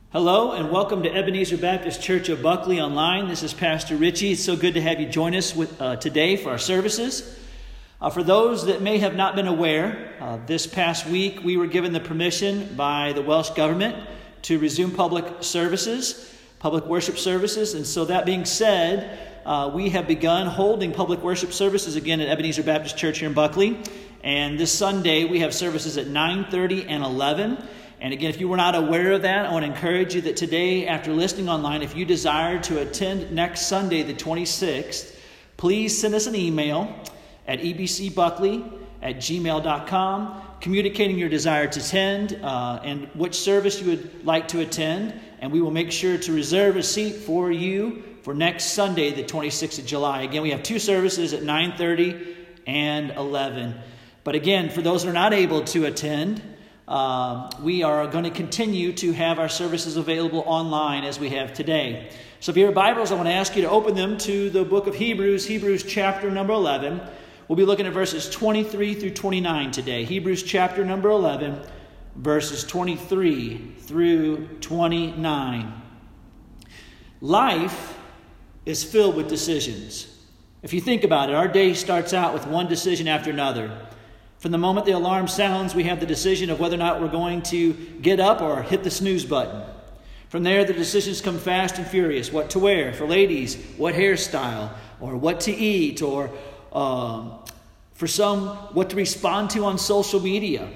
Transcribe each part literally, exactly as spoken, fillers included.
Hello and welcome to Ebenezer Baptist Church of Buckley Online. This is Pastor Richie. It's so good to have you join us with, uh, today for our services. Uh, for those that may have not been aware, uh, this past week we were given the permission by the Welsh government to resume public services, public worship services. And so that being said, uh, we have begun holding public worship services again at Ebenezer Baptist Church here in Buckley. And this Sunday we have services at nine thirty and eleven. And again, if you were not aware of that, I want to encourage you that today, after listening online, if you desire to attend next Sunday, the twenty-sixth, please send us an email at e b c buckley at gmail dot com, communicating your desire to attend uh, and which service you would like to attend. And we will make sure to reserve a seat for you for next Sunday, the twenty-sixth of July. Again, we have two services at nine thirty and eleven. But again, for those that are not able to attend, Uh, we are going to continue to have our services available online as we have today. So if you have Bibles, I want to ask you to open them to the book of Hebrews, Hebrews chapter number eleven. We'll be looking at verses twenty-three through twenty-nine today. Hebrews chapter number eleven, verses twenty-three through twenty-nine. Life is filled with decisions. If you think about it, our day starts out with one decision after another. From the moment the alarm sounds, we have the decision of whether or not we're going to get up or hit the snooze button. From there, the decisions come fast and furious. What to wear for ladies, what hairstyle, or what to eat, or um, for some, what to respond to on social media,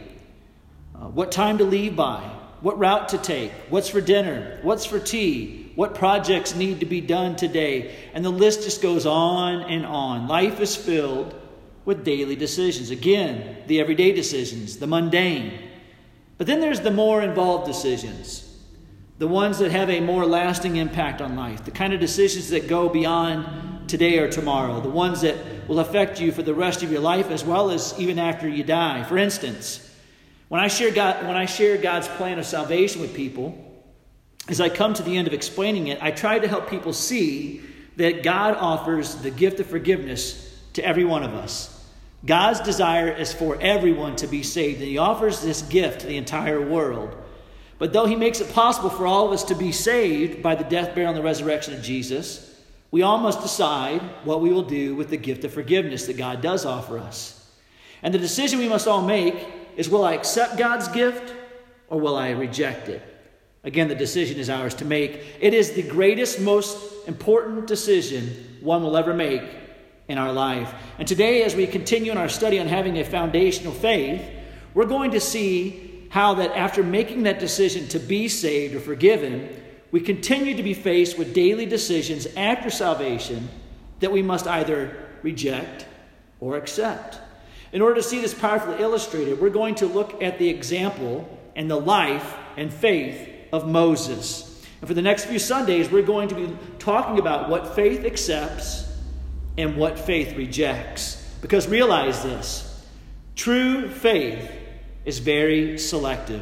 uh, what time to leave by, what route to take, what's for dinner, what's for tea, what projects need to be done today. And the list just goes on and on. Life is filled with daily decisions. Again, the everyday decisions, the mundane. But then there's the more involved decisions, the ones that have a more lasting impact on life, the kind of decisions that go beyond today or tomorrow, the ones that will affect you for the rest of your life as well as even after you die. For instance, when I share God, when I share God's plan of salvation with people, as I come to the end of explaining it, I try to help people see that God offers the gift of forgiveness to every one of us. God's desire is for everyone to be saved, and He offers this gift to the entire world. But though He makes it possible for all of us to be saved by the death, burial, and the resurrection of Jesus, we all must decide what we will do with the gift of forgiveness that God does offer us. And the decision we must all make is, will I accept God's gift or will I reject it? Again, the decision is ours to make. It is the greatest, most important decision one will ever make in our life. And today, as we continue in our study on having a foundational faith, we're going to see how that after making that decision to be saved or forgiven, we continue to be faced with daily decisions after salvation that we must either reject or accept. In order to see this powerfully illustrated, we're going to look at the example and the life and faith of Moses. And for the next few Sundays, we're going to be talking about what faith accepts and what faith rejects. Because realize this, true faith is very selective.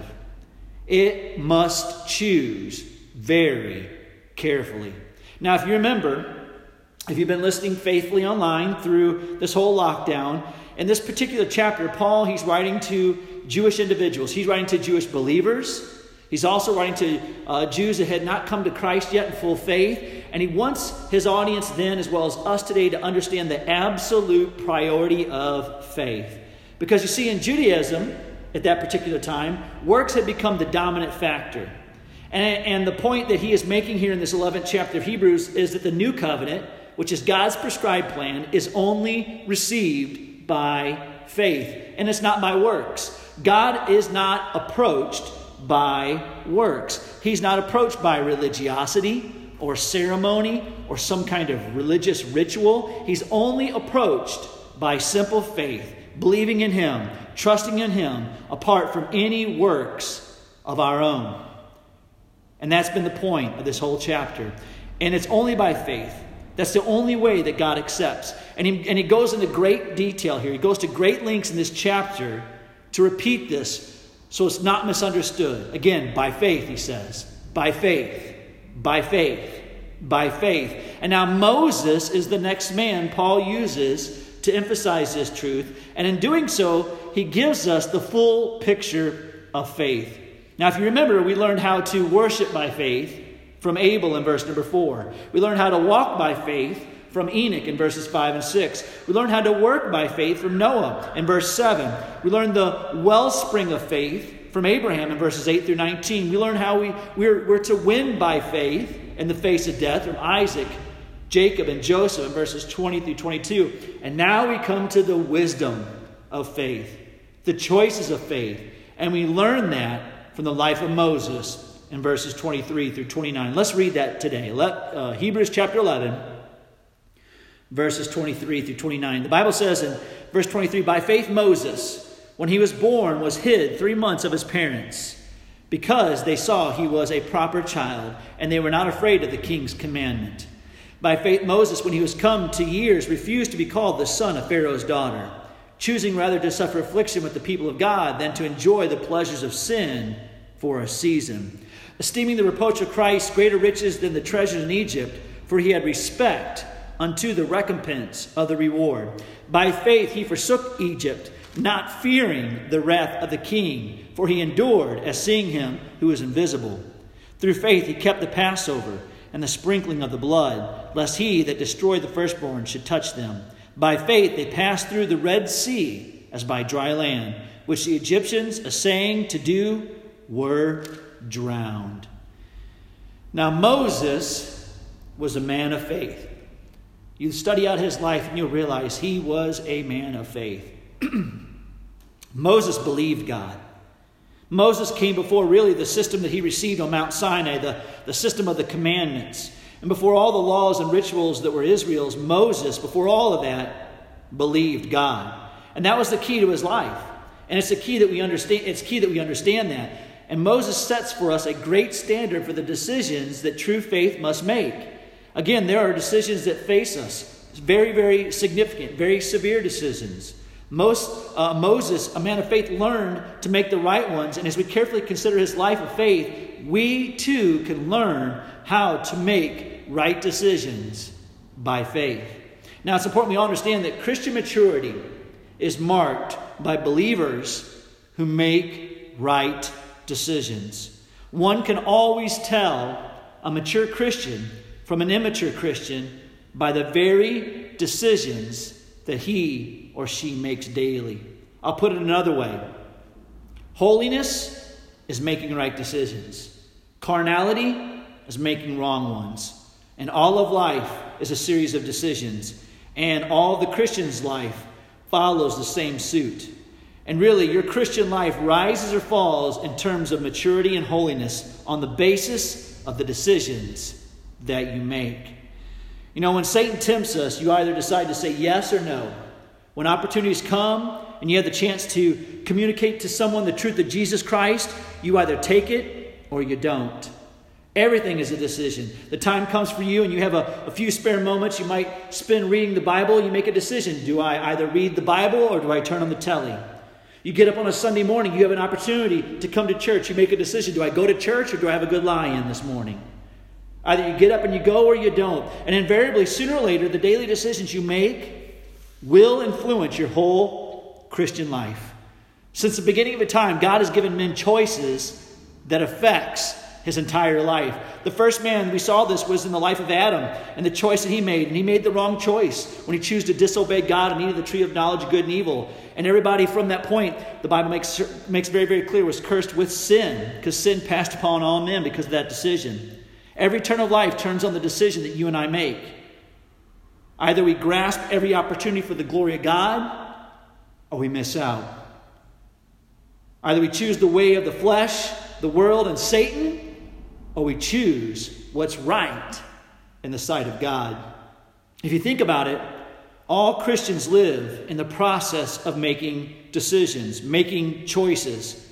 It must choose very carefully. Now, if you remember, if you've been listening faithfully online through this whole lockdown, in this particular chapter, Paul, he's writing to Jewish individuals. He's writing to Jewish believers. He's also writing to uh, Jews that had not come to Christ yet in full faith. And he wants his audience then, as well as us today, to understand the absolute priority of faith. Because you see, in Judaism, at that particular time, works had become the dominant factor. And, and the point that he is making here in this eleventh chapter of Hebrews is that the new covenant, which is God's prescribed plan, is only received by faith. And it's not by works. God is not approached by works. He's not approached by religiosity or ceremony or some kind of religious ritual. He's only approached by simple faith, believing in Him, trusting in Him, apart from any works of our own. And that's been the point of this whole chapter. And it's only by faith. That's the only way that God accepts. And he, and he goes into great detail here. He goes to great lengths in this chapter to repeat this so it's not misunderstood. Again, by faith, he says. By faith. By faith. By faith. And now Moses is the next man Paul uses to emphasize this truth. And in doing so, he gives us the full picture of faith. Now, if you remember, we learned how to worship by faith from Abel in verse number four. We learned how to walk by faith from Enoch in verses five and six. We learned how to work by faith from Noah in verse seven. We learned the wellspring of faith from Abraham in verses eight through nineteen. We learned how we, we're, we're to win by faith in the face of death from Isaac, Jacob, and Joseph in verses twenty through twenty-two. And now we come to the wisdom of faith, the choices of faith. And we learn that from the life of Moses in verses twenty-three through twenty-nine. Let's read that today. Let, uh, Hebrews chapter eleven, verses twenty-three through twenty-nine. The Bible says in verse twenty-three, by faith Moses, when he was born, was hid three months of his parents, because they saw he was a proper child, and they were not afraid of the king's commandment. By faith Moses, when he was come to years, refused to be called the son of Pharaoh's daughter, choosing rather to suffer affliction with the people of God than to enjoy the pleasures of sin for a season, esteeming the reproach of Christ greater riches than the treasures in Egypt, for he had respect unto the recompense of the reward. By faith he forsook Egypt, not fearing the wrath of the king, for he endured as seeing him who is invisible. Through faith he kept the Passover and the sprinkling of the blood, lest he that destroyed the firstborn should touch them. By faith they passed through the Red Sea as by dry land, which the Egyptians, essaying to do, were drowned. Now Moses was a man of faith. You study out his life and you'll realize he was a man of faith. Moses believed God. Moses came before really the system that he received on Mount Sinai, the, the system of the commandments. And before all the laws and rituals that were Israel's, Moses, before all of that, believed God. And that was the key to his life. And it's the key that we understand, it's key that we understand that. And Moses sets for us a great standard for the decisions that true faith must make. Again, there are decisions that face us. It's very, very significant, very severe decisions. Most, uh, Moses, a man of faith, learned to make the right ones. And as we carefully consider his life of faith, we too can learn how to make right decisions by faith. Now, it's important we all understand that Christian maturity is marked by believers who make right decisions. One can always tell a mature Christian from an immature Christian by the very decisions that he or she makes daily. I'll put it another way. Holiness is making right decisions. Carnality is making wrong ones. And all of life is a series of decisions. And all the Christian's life follows the same suit. And really, your Christian life rises or falls in terms of maturity and holiness on the basis of the decisions that you make. You know, when Satan tempts us, you either decide to say yes or no. When opportunities come and you have the chance to communicate to someone the truth of Jesus Christ, you either take it or you don't. Everything is a decision. The time comes for you and you have a, a few spare moments. You might spend reading the Bible. You make a decision. Do I either read the Bible or do I turn on the telly? You get up on a Sunday morning. You have an opportunity to come to church. You make a decision. Do I go to church or do I have a good lie-in this morning? Either you get up and you go or you don't. And invariably, sooner or later, the daily decisions you make will influence your whole Christian life. Since the beginning of time, God has given men choices that affects his entire life. The first man, we saw this, was in the life of Adam and the choice that he made. And he made the wrong choice when he chose to disobey God and eat of the tree of knowledge of good and evil. And everybody from that point, the Bible makes, makes very, very clear, was cursed with sin, because sin passed upon all men because of that decision. Every turn of life turns on the decision that you and I make. Either we grasp every opportunity for the glory of God, or we miss out. Either we choose the way of the flesh, the world, and Satan, or we choose what's right in the sight of God. If you think about it, all Christians live in the process of making decisions, making choices.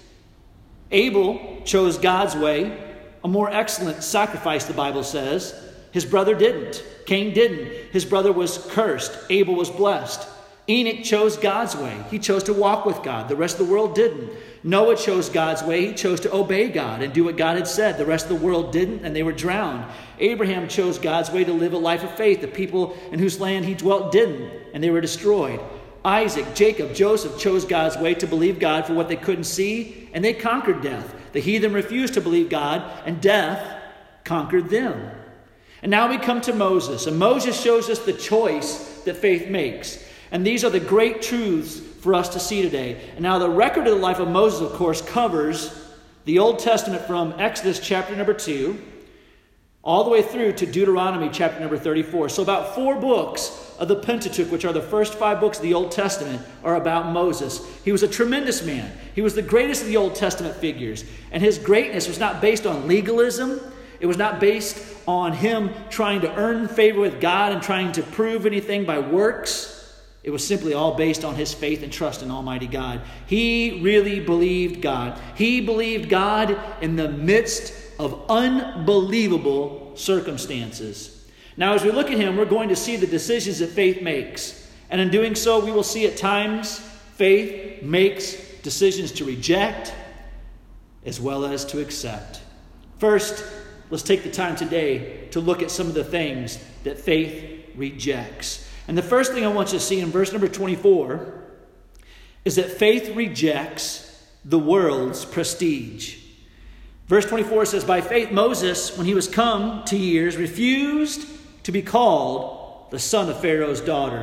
Abel chose God's way, a more excellent sacrifice, the Bible says. His brother didn't. Cain didn't. His brother was cursed. Abel was blessed. Enoch chose God's way. He chose to walk with God. The rest of the world didn't. Noah chose God's way. He chose to obey God and do what God had said. The rest of the world didn't, and they were drowned. Abraham chose God's way to live a life of faith. The people in whose land he dwelt didn't, and they were destroyed. Isaac, Jacob, Joseph chose God's way to believe God for what they couldn't see, and they conquered death. The heathen refused to believe God, and death conquered them. And now we come to Moses, and Moses shows us the choice that faith makes. And these are the great truths for us to see today. And now the record of the life of Moses, of course, covers the Old Testament from Exodus chapter number two, all the way through to Deuteronomy chapter number thirty-four. So about four books of the Pentateuch, which are the first five books of the Old Testament, are about Moses. He was a tremendous man. He was the greatest of the Old Testament figures. And his greatness was not based on legalism. It was not based on him trying to earn favor with God and trying to prove anything by works. It was simply all based on his faith and trust in Almighty God. He really believed God. He believed God in the midst of unbelievable circumstances. Now, as we look at him, we're going to see the decisions that faith makes. And in doing so, we will see at times faith makes decisions to reject as well as to accept. First, let's take the time today to look at some of the things that faith rejects. And the first thing I want you to see in verse number twenty-four is that faith rejects the world's prestige. Verse twenty-four says, by faith Moses, when he was come to years, refused to be called the son of Pharaoh's daughter.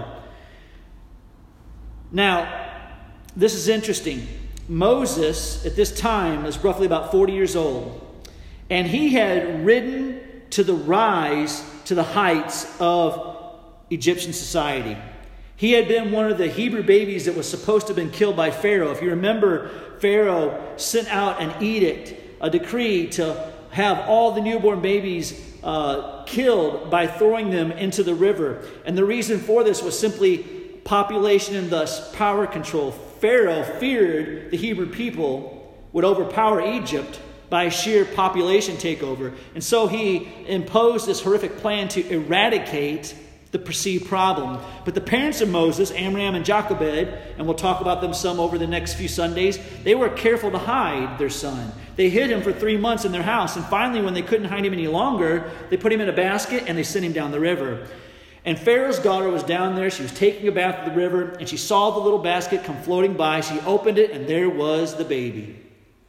Now, this is interesting. Moses, at this time, is roughly about forty years old. And he had ridden to the rise, to the heights of Egyptian society. He had been one of the Hebrew babies that was supposed to have been killed by Pharaoh. If you remember, Pharaoh sent out an edict, a decree to have all the newborn babies uh, killed by throwing them into the river. And the reason for this was simply population and thus power control. Pharaoh feared the Hebrew people would overpower Egypt by sheer population takeover. And so he imposed this horrific plan to eradicate the perceived problem. But the parents of Moses, Amram and Jochebed, and we'll talk about them some over the next few Sundays, they were careful to hide their son. They hid him for three months in their house. And finally, when they couldn't hide him any longer, they put him in a basket and they sent him down the river. And Pharaoh's daughter was down there. She was taking a bath at the river, and she saw the little basket come floating by. She opened it, and there was the baby.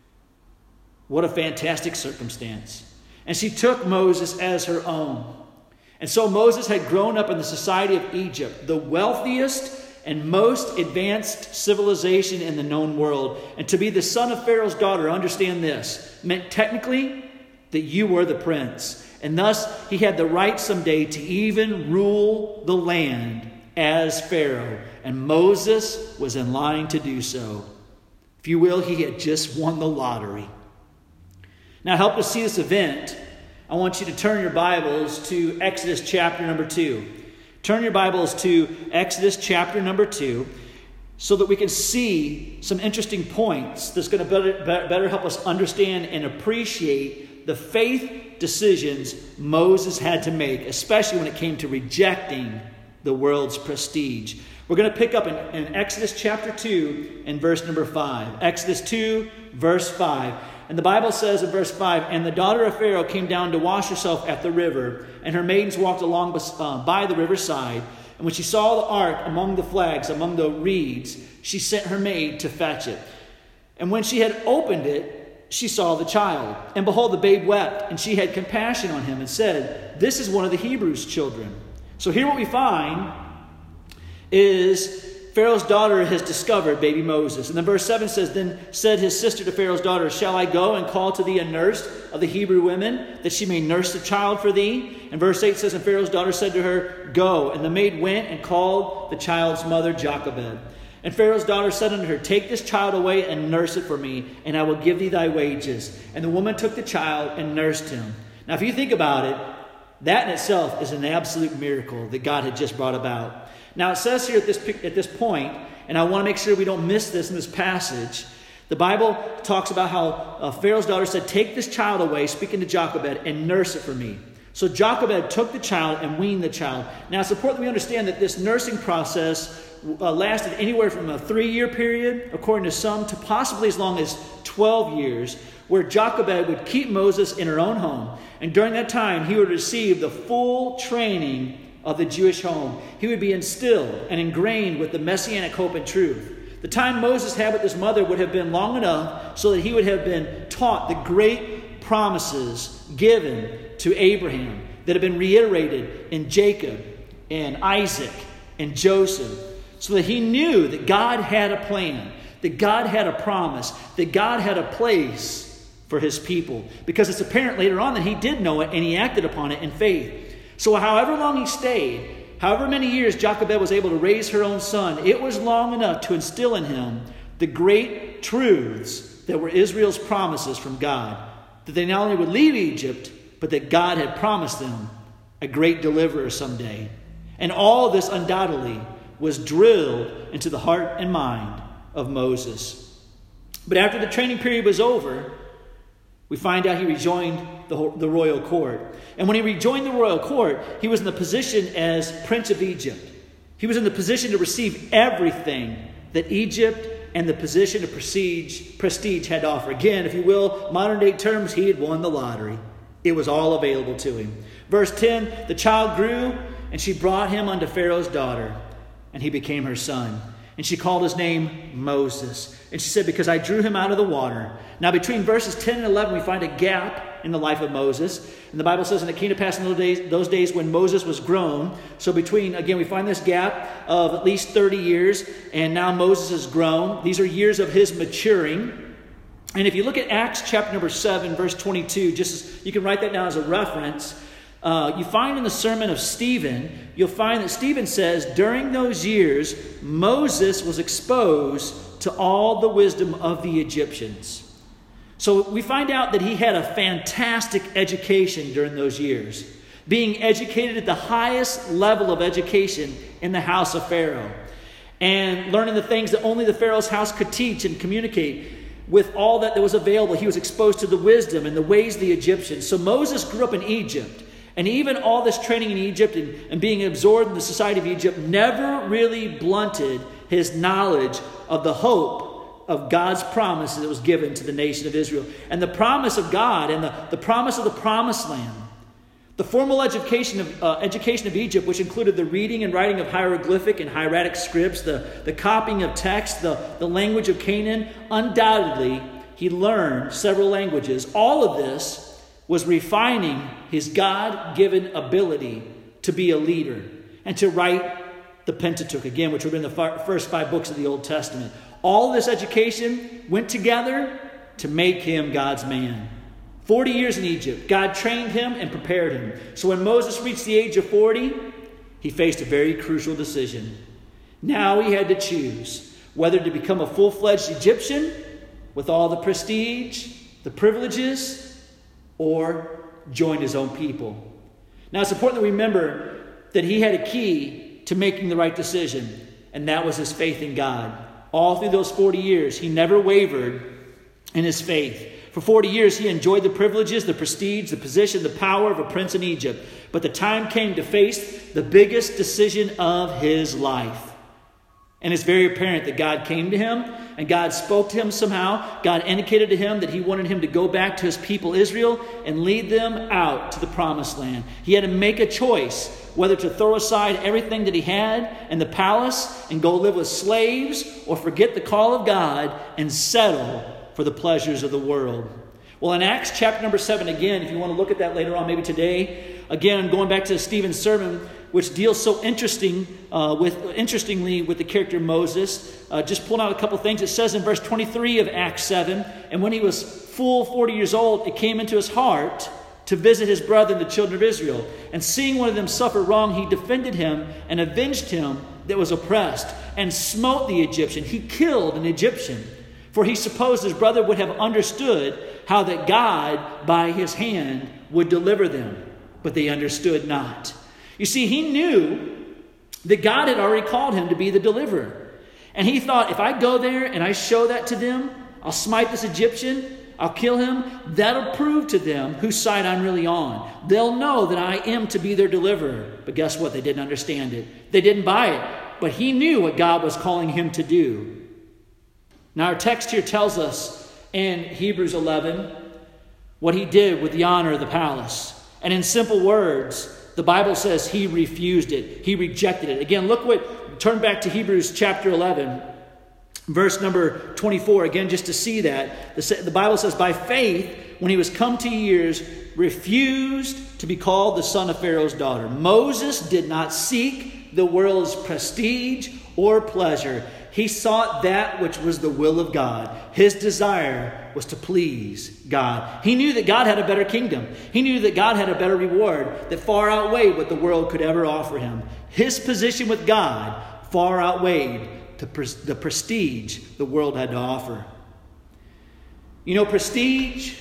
What a fantastic circumstance. And she took Moses as her own. And so Moses had grown up in the society of Egypt, the wealthiest and most advanced civilization in the known world. And to be the son of Pharaoh's daughter, understand this, meant technically that you were the prince. And thus he had the right someday to even rule the land as Pharaoh. And Moses was in line to do so. If you will, he had just won the lottery. Now, help us see this event. I want you to turn your Bibles to Exodus chapter number two. Turn your Bibles to Exodus chapter number two so that we can see some interesting points that's going to better, better help us understand and appreciate the faith decisions Moses had to make, especially when it came to rejecting the world's prestige. We're going to pick up in, in Exodus chapter two and verse number five. Exodus two, verse five. And the Bible says in verse five, and the daughter of Pharaoh came down to wash herself at the river, and her maidens walked along uh, by the riverside. And when she saw the ark among the flags, among the reeds, she sent her maid to fetch it. And when she had opened it, she saw the child. And behold, the babe wept, and she had compassion on him and said, this is one of the Hebrews' children. So here what we find is Pharaoh's daughter has discovered baby Moses. And then verse seven says, then said his sister to Pharaoh's daughter, shall I go and call to thee a nurse of the Hebrew women, that she may nurse the child for thee? And verse eight says, and Pharaoh's daughter said to her, go. And the maid went and called the child's mother Jochebed. And Pharaoh's daughter said unto her, take this child away and nurse it for me, and I will give thee thy wages. And the woman took the child and nursed him. Now, if you think about it, that in itself is an absolute miracle that God had just brought about. Now, it says here at this, at this point, and I want to make sure we don't miss this in this passage, the Bible talks about how uh, Pharaoh's daughter said, take this child away, speaking to Jochebed, and nurse it for me. So Jochebed took the child and weaned the child. Now, it's important that we understand that this nursing process uh, lasted anywhere from a three-year period, according to some, to possibly as long as twelve years, where Jochebed would keep Moses in her own home. And during that time, he would receive the full training of the Jewish home. He would be instilled and ingrained with the messianic hope and truth. The time Moses had with his mother would have been long enough so that he would have been taught the great promises given to Abraham that have been reiterated in Jacob and Isaac and Joseph, so that he knew that God had a plan, that God had a promise, that God had a place for his people. Because it's apparent later on that he did know it and he acted upon it in faith. So however long he stayed, however many years Jochebed was able to raise her own son, it was long enough to instill in him the great truths that were Israel's promises from God. That they not only would leave Egypt, but that God had promised them a great deliverer someday. And all this undoubtedly was drilled into the heart and mind of Moses. But after the training period was over, we find out he rejoined the, the royal court. And when he rejoined the royal court, he was in the position as Prince of Egypt. He was in the position to receive everything that Egypt and the position of prestige, prestige had to offer. Again, if you will, modern day terms, he had won the lottery. It was all available to him. Verse ten, the child grew, and she brought him unto Pharaoh's daughter, and he became her son. And she called his name Moses. And she said, because I drew him out of the water. Now between verses ten and eleven, we find a gap in the life of Moses. And the Bible says, and it came to pass in those days, those days when Moses was grown. So between, again, we find this gap of at least thirty years. And now Moses is grown. These are years of his maturing. And if you look at Acts chapter number seven, verse twenty-two, just as, you can write that down as a reference. Uh, you find in the sermon of Stephen, you'll find that Stephen says, during those years, Moses was exposed to all the wisdom of the Egyptians. So we find out that he had a fantastic education during those years, being educated at the highest level of education in the house of Pharaoh, and learning the things that only the Pharaoh's house could teach and communicate. With all that, that was available, he was exposed to the wisdom and the ways of the Egyptians. So Moses grew up in Egypt. And even all this training in Egypt and, and being absorbed in the society of Egypt never really blunted his knowledge of the hope of God's promises that was given to the nation of Israel. And the promise of God and the, the promise of the promised land. The formal education of, uh, education of Egypt, which included the reading and writing of hieroglyphic and hieratic scripts, the, the copying of text, the, the language of Canaan, undoubtedly he learned several languages. All of this was refining his God-given ability to be a leader and to write the Pentateuch, again, which would have been the first five books of the Old Testament. All this education went together to make him God's man. Forty years in Egypt, God trained him and prepared him. So when Moses reached the age of forty, he faced a very crucial decision. Now he had to choose whether to become a full-fledged Egyptian with all the prestige, the privileges, or join his own people. Now it's important that we remember that he had a key to making the right decision, and that was his faith in God. All through those forty years, he never wavered in his faith. For forty years, he enjoyed the privileges, the prestige, the position, the power of a prince in Egypt. But the time came to face the biggest decision of his life. And it's very apparent that God came to him and God spoke to him somehow. God indicated to him that he wanted him to go back to his people Israel and lead them out to the promised land. He had to make a choice whether to throw aside everything that he had in the palace and go live with slaves, or forget the call of God and settle for the pleasures of the world. Well, in Acts chapter number seven, again, if you want to look at that later on, maybe today, again, going back to Stephen's sermon, which deals so interesting uh, with interestingly with the character of Moses. Uh, just pulling out a couple things. It says in verse twenty-three of Acts seven, and when he was full forty years old, it came into his heart to visit his brethren, the children of Israel. And seeing one of them suffer wrong, he defended him and avenged him that was oppressed, and smote the Egyptian. He killed an Egyptian, for he supposed his brother would have understood how that God by his hand would deliver them. But they understood not. You see, he knew that God had already called him to be the deliverer. And he thought, if I go there and I show that to them, I'll smite this Egyptian, I'll kill him, that'll prove to them whose side I'm really on. They'll know that I am to be their deliverer. But guess what? They didn't understand it. They didn't buy it. But he knew what God was calling him to do. Now our text here tells us in Hebrews eleven what he did with the honor of the palace. And in simple words, The Bible says he refused it. He rejected it. Again, look what, turn back to Hebrews chapter eleven, verse number twenty-four. Again, just to see that. The, the Bible says, by faith, when he was come to years, refused to be called the son of Pharaoh's daughter. Moses did not seek the world's prestige or pleasure. He sought that which was the will of God. His desire was to please God. He knew that God had a better kingdom. He knew that God had a better reward that far outweighed what the world could ever offer him. His position with God far outweighed the, pres- the prestige the world had to offer. You know, prestige,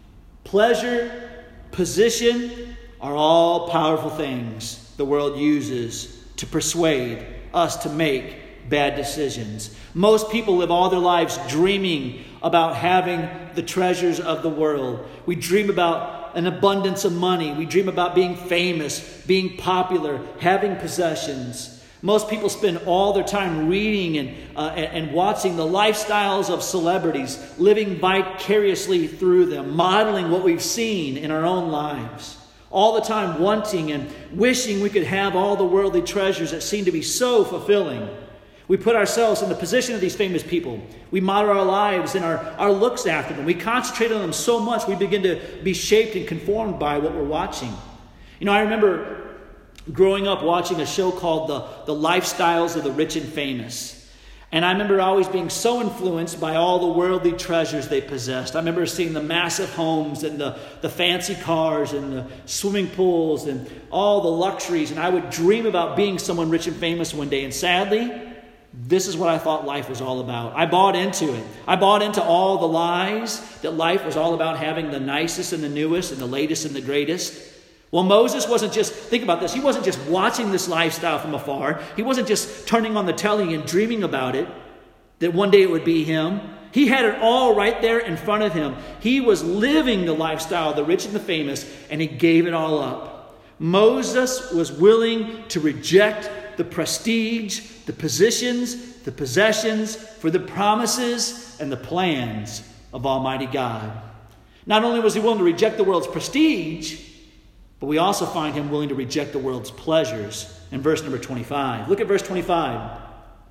pleasure, position are all powerful things the world uses to persuade us to make bad decisions. Most people live all their lives dreaming about having the treasures of the world. We dream about an abundance of money. We dream about being famous, being popular, having possessions. Most people spend all their time reading and, uh, and, and watching the lifestyles of celebrities, living vicariously through them, modeling what we've seen in our own lives. All the time wanting and wishing we could have all the worldly treasures that seem to be so fulfilling. We put ourselves in the position of these famous people. We model our lives and our, our looks after them. We concentrate on them so much we begin to be shaped and conformed by what we're watching. You know, I remember growing up watching a show called the, the Lifestyles of the Rich and Famous. And I remember always being so influenced by all the worldly treasures they possessed. I remember seeing the massive homes and the, the fancy cars and the swimming pools and all the luxuries. And I would dream about being someone rich and famous one day. And sadly, this is what I thought life was all about. I bought into it. I bought into all the lies that life was all about having the nicest and the newest and the latest and the greatest. Well, Moses wasn't just, think about this, he wasn't just watching this lifestyle from afar. He wasn't just turning on the telly and dreaming about it, that one day it would be him. He had it all right there in front of him. He was living the lifestyle of the rich and the famous, and he gave it all up. Moses was willing to reject the prestige, the positions, the possessions for the promises and the plans of Almighty God. Not only was he willing to reject the world's prestige, but we also find him willing to reject the world's pleasures in verse number twenty-five. Look at verse twenty-five.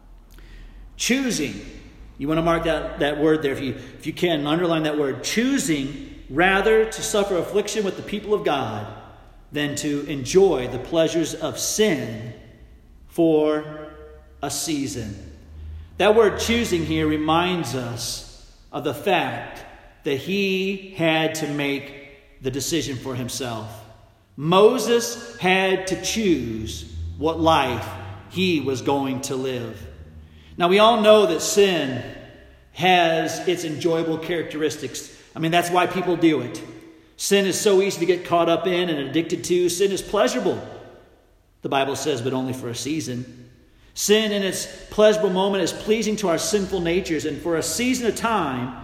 Choosing. You want to mark that, that word there if you, if you can. Underline that word. Choosing rather to suffer affliction with the people of God than to enjoy the pleasures of sin for a season. That word choosing here reminds us of the fact that he had to make the decision for himself. Moses had to choose what life he was going to live. Now, we all know that sin has its enjoyable characteristics. I mean, that's why people do it. Sin is so easy to get caught up in and addicted to. Sin is pleasurable, the Bible says, but only for a season. Sin in its pleasurable moment is pleasing to our sinful natures and for a season of time,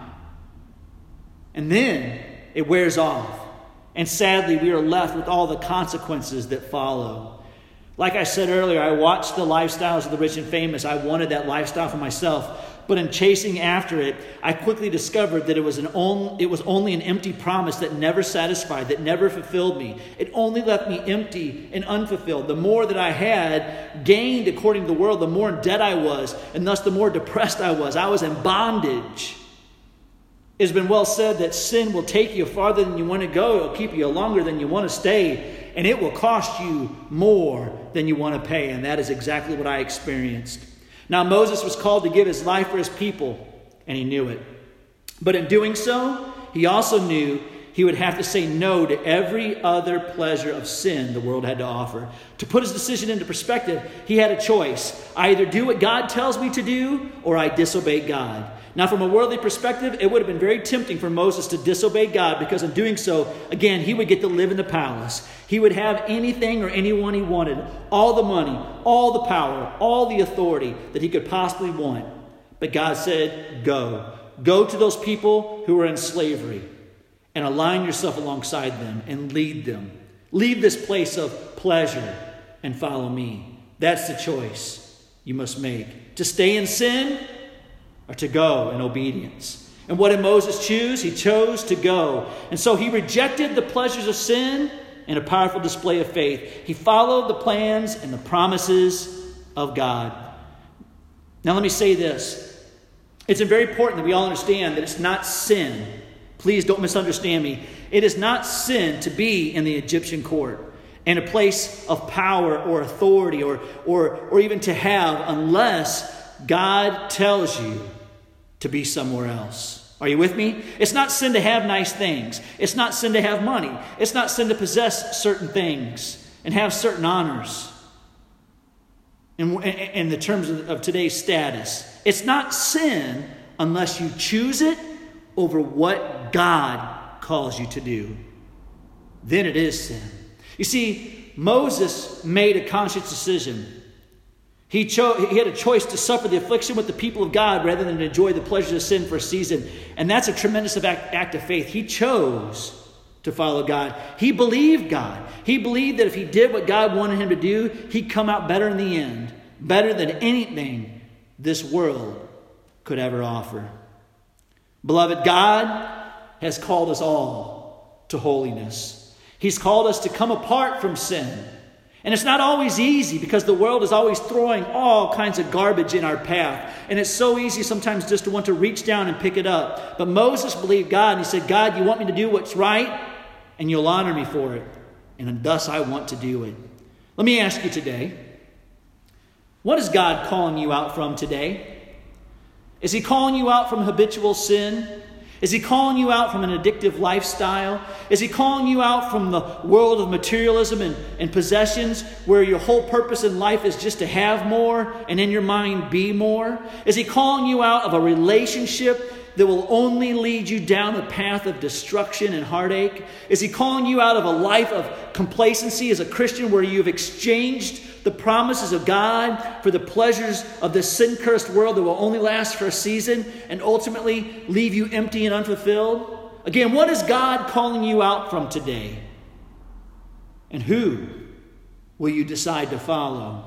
and then it wears off. And sadly, we are left with all the consequences that follow. Like I said earlier, I watched the lifestyles of the rich and famous. I wanted that lifestyle for myself. But in chasing after it, I quickly discovered that it was an on, it was only an empty promise that never satisfied, that never fulfilled me. It only left me empty and unfulfilled. The more that I had gained according to the world, the more in debt I was, and thus the more depressed I was. I was in bondage. It's been well said that sin will take you farther than you want to go. It will keep you longer than you want to stay. And it will cost you more than you want to pay. And that is exactly what I experienced. Now, Moses was called to give his life for his people, and he knew it. But in doing so, he also knew he would have to say no to every other pleasure of sin the world had to offer. To put his decision into perspective, he had a choice. I either do what God tells me to do, or I disobey God. Now, from a worldly perspective, it would have been very tempting for Moses to disobey God, because in doing so, again, he would get to live in the palace. He would have anything or anyone he wanted, all the money, all the power, all the authority that he could possibly want. But God said, go. Go to those people who are in slavery and align yourself alongside them and lead them. Leave this place of pleasure and follow me. That's the choice you must make. To stay in sin or to go in obedience. And what did Moses choose? He chose to go. And so he rejected the pleasures of sin in a powerful display of faith. He followed the plans and the promises of God. Now let me say this. It's very important that we all understand that it's not sin. Please don't misunderstand me. It is not sin to be in the Egyptian court, in a place of power or authority or, or, or even to have, unless God tells you to be somewhere else. Are you with me? It's not sin to have nice things. It's not sin to have money. It's not sin to possess certain things and have certain honors. In, in, in the terms of, of today's status, it's not sin unless you choose it over what God calls you to do. Then it is sin. You see, Moses made a conscious decision. He, cho- he had a choice to suffer the affliction with the people of God rather than to enjoy the pleasures of sin for a season. And that's a tremendous act, act of faith. He chose to follow God. He believed God. He believed that if he did what God wanted him to do, he'd come out better in the end. Better than anything this world could ever offer. Beloved, God has called us all to holiness. He's called us to come apart from sin. And it's not always easy because the world is always throwing all kinds of garbage in our path. And it's so easy sometimes just to want to reach down and pick it up. But Moses believed God and he said, God, you want me to do what's right and you'll honor me for it. And thus I want to do it. Let me ask you today, what is God calling you out from today? Is he calling you out from habitual sin? Is he calling you out from an addictive lifestyle? Is he calling you out from the world of materialism and, and possessions where your whole purpose in life is just to have more and in your mind be more? Is he calling you out of a relationship that will only lead you down a path of destruction and heartache? Is he calling you out of a life of complacency as a Christian where you've exchanged the promises of God for the pleasures of this sin-cursed world that will only last for a season and ultimately leave you empty and unfulfilled? Again, what is God calling you out from today? And who will you decide to follow?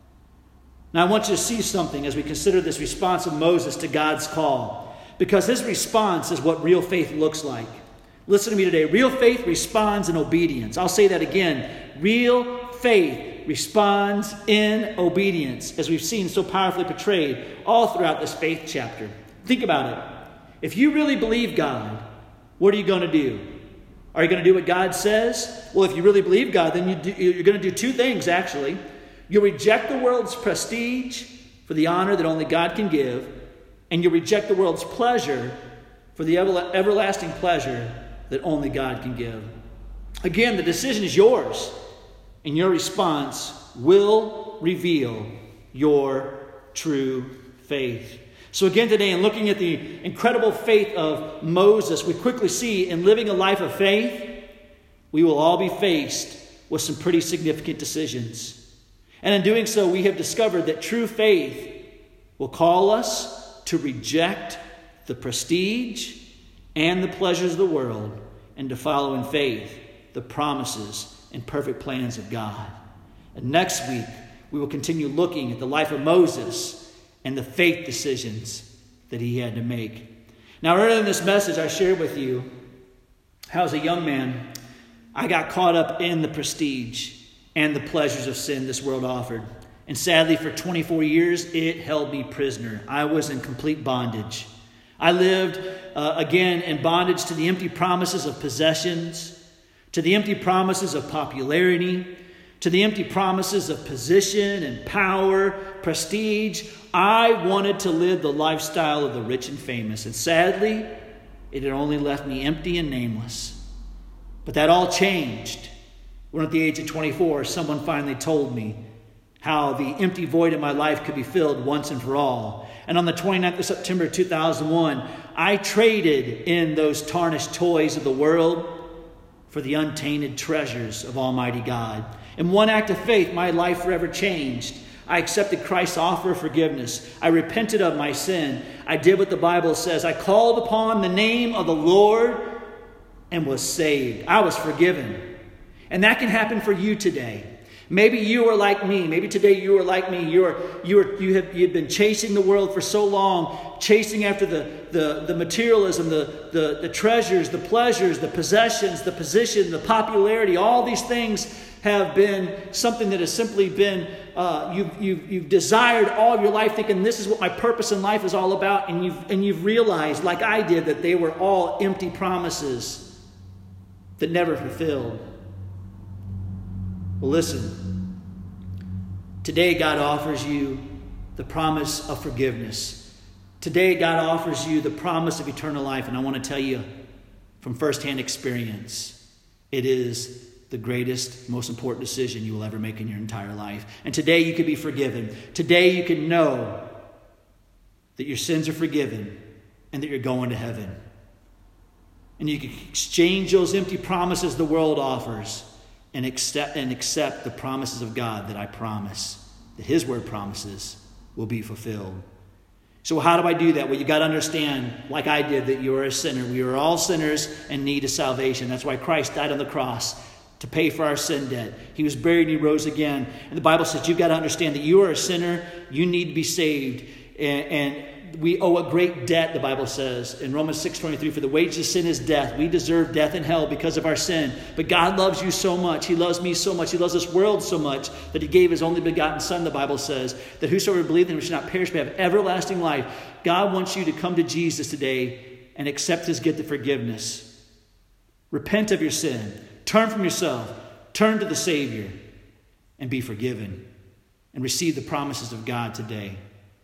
Now I want you to see something as we consider this response of Moses to God's call, because his response is what real faith looks like. Listen to me today. Real faith responds in obedience. I'll say that again. Real faith responds in obedience, as we've seen so powerfully portrayed all throughout this faith chapter. Think about it. If you really believe God, what are you going to do? Are you going to do what God says? Well, if you really believe God, then you do, you're going to do two things, actually. You'll reject the world's prestige for the honor that only God can give, and you'll reject the world's pleasure for the ever, everlasting pleasure that only God can give. Again, the decision is yours. And your response will reveal your true faith. So again today, in looking at the incredible faith of Moses, we quickly see in living a life of faith, we will all be faced with some pretty significant decisions. And in doing so, we have discovered that true faith will call us to reject the prestige and the pleasures of the world and to follow in faith the promises and perfect plans of God. And next week, we will continue looking at the life of Moses and the faith decisions that he had to make. Now, earlier in this message, I shared with you how as a young man, I got caught up in the prestige and the pleasures of sin this world offered. And sadly, for twenty-four years, it held me prisoner. I was in complete bondage. I lived, uh, again, in bondage to the empty promises of possessions, to the empty promises of popularity, to the empty promises of position and power, prestige. I wanted to live the lifestyle of the rich and famous. And sadly, it had only left me empty and nameless. But that all changed when at the age of twenty-four, someone finally told me how the empty void in my life could be filled once and for all. And on the twenty-ninth of September two thousand one, I traded in those tarnished toys of the world for the untainted treasures of Almighty God. In one act of faith, my life forever changed. I accepted Christ's offer of forgiveness. I repented of my sin. I did what the Bible says. I called upon the name of the Lord and was saved. I was forgiven. And that can happen for you today. Maybe you are like me. Maybe today you are like me. You are you are you have you've been chasing the world for so long, chasing after the the, the materialism, the, the the treasures, the pleasures, the possessions, the position, the popularity. All these things have been something that has simply been uh, you've you've you've desired all of your life, thinking this is what my purpose in life is all about, and you've and you've realized, like I did, that they were all empty promises that never fulfilled. Well, listen, today God offers you the promise of forgiveness. Today God offers you the promise of eternal life. And I want to tell you from firsthand experience, it is the greatest, most important decision you will ever make in your entire life. And today you can be forgiven. Today you can know that your sins are forgiven and that you're going to heaven. And you can exchange those empty promises the world offers and accept and accept the promises of God that I promise, that His word promises will be fulfilled. So how do I do that? Well, you got to understand, like I did, that you are a sinner. We are all sinners in need of salvation. That's why Christ died on the cross, to pay for our sin debt. He was buried and He rose again. And the Bible says you've got to understand that you are a sinner. You need to be saved. And, and we owe a great debt, the Bible says in Romans six twenty-three, for the wages of sin is death. We deserve death and hell because of our sin. But God loves you so much. He loves me so much. He loves this world so much that He gave His only begotten Son, the Bible says, that whosoever believes in Him should not perish but have everlasting life. God wants you to come to Jesus today and accept His gift of forgiveness. Repent of your sin. Turn from yourself. Turn to the Savior and be forgiven and receive the promises of God today.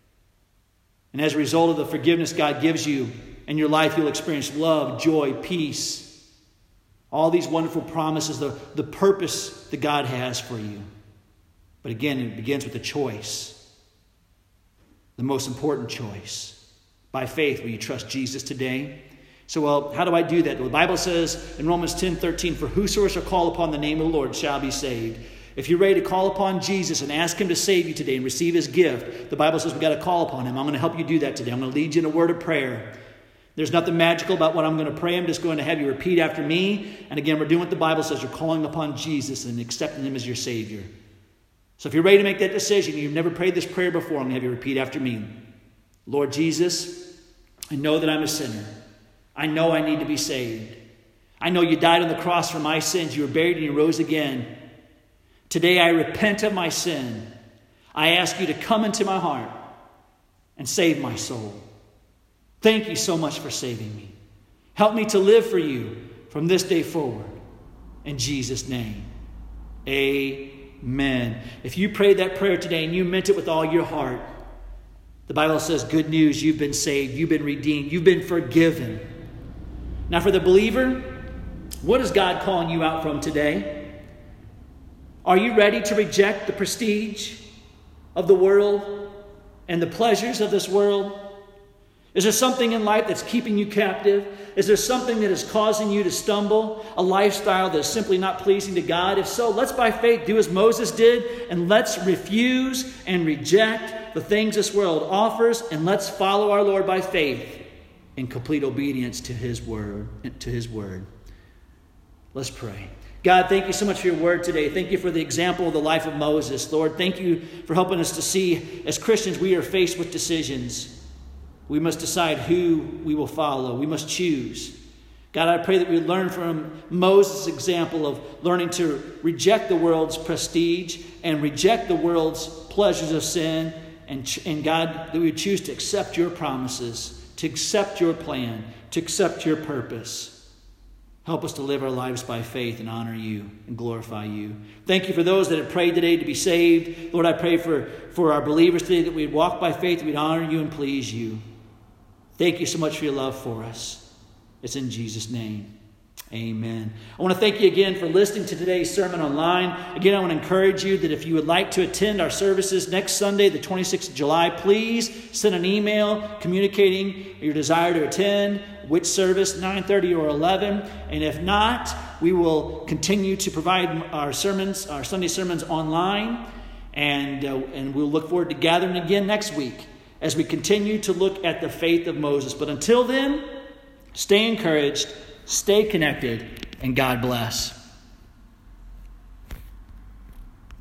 And as a result of the forgiveness God gives you in your life, you'll experience love, joy, peace. All these wonderful promises, the, the purpose that God has for you. But again, it begins with a choice. The most important choice. By faith, will you trust Jesus today? So, well, how do I do that? Well, the Bible says in Romans ten thirteen, for whosoever shall call upon the name of the Lord shall be saved. If you're ready to call upon Jesus and ask Him to save you today and receive His gift, the Bible says we've got to call upon Him. I'm going to help you do that today. I'm going to lead you in a word of prayer. There's nothing magical about what I'm going to pray. I'm just going to have you repeat after me. And again, we're doing what the Bible says. You're calling upon Jesus and accepting Him as your Savior. So if you're ready to make that decision, you've never prayed this prayer before, I'm going to have you repeat after me. Lord Jesus, I know that I'm a sinner. I know I need to be saved. I know You died on the cross for my sins. You were buried and You rose again. Today I repent of my sin. I ask You to come into my heart and save my soul. Thank You so much for saving me. Help me to live for You from this day forward. In Jesus' name, amen. If you prayed that prayer today and you meant it with all your heart, the Bible says, good news, you've been saved, you've been redeemed, you've been forgiven. Now for the believer, what is God calling you out from today? Are you ready to reject the prestige of the world and the pleasures of this world? Is there something in life that's keeping you captive? Is there something that is causing you to stumble? A lifestyle that is simply not pleasing to God? If so, let's by faith do as Moses did, and let's refuse and reject the things this world offers, and let's follow our Lord by faith in complete obedience to His word. To His word. Let's pray. God, thank You so much for Your word today. Thank You for the example of the life of Moses. Lord, thank You for helping us to see, as Christians, we are faced with decisions. We must decide who we will follow. We must choose. God, I pray that we learn from Moses' example of learning to reject the world's prestige and reject the world's pleasures of sin. And, and God, that we would choose to accept Your promises, to accept Your plan, to accept Your purpose. Help us to live our lives by faith and honor You and glorify You. Thank You for those that have prayed today to be saved. Lord, I pray for, for our believers today that we'd walk by faith, we'd honor You and please You. Thank You so much for Your love for us. It's in Jesus' name. Amen. I want to thank you again for listening to today's sermon online. Again, I want to encourage you that if you would like to attend our services next Sunday, the twenty-sixth of July, please send an email communicating your desire to attend, which service, nine thirty or eleven. And if not, we will continue to provide our sermons, our Sunday sermons online. And, uh, and we'll look forward to gathering again next week as we continue to look at the faith of Moses. But until then, stay encouraged, stay connected, and God bless.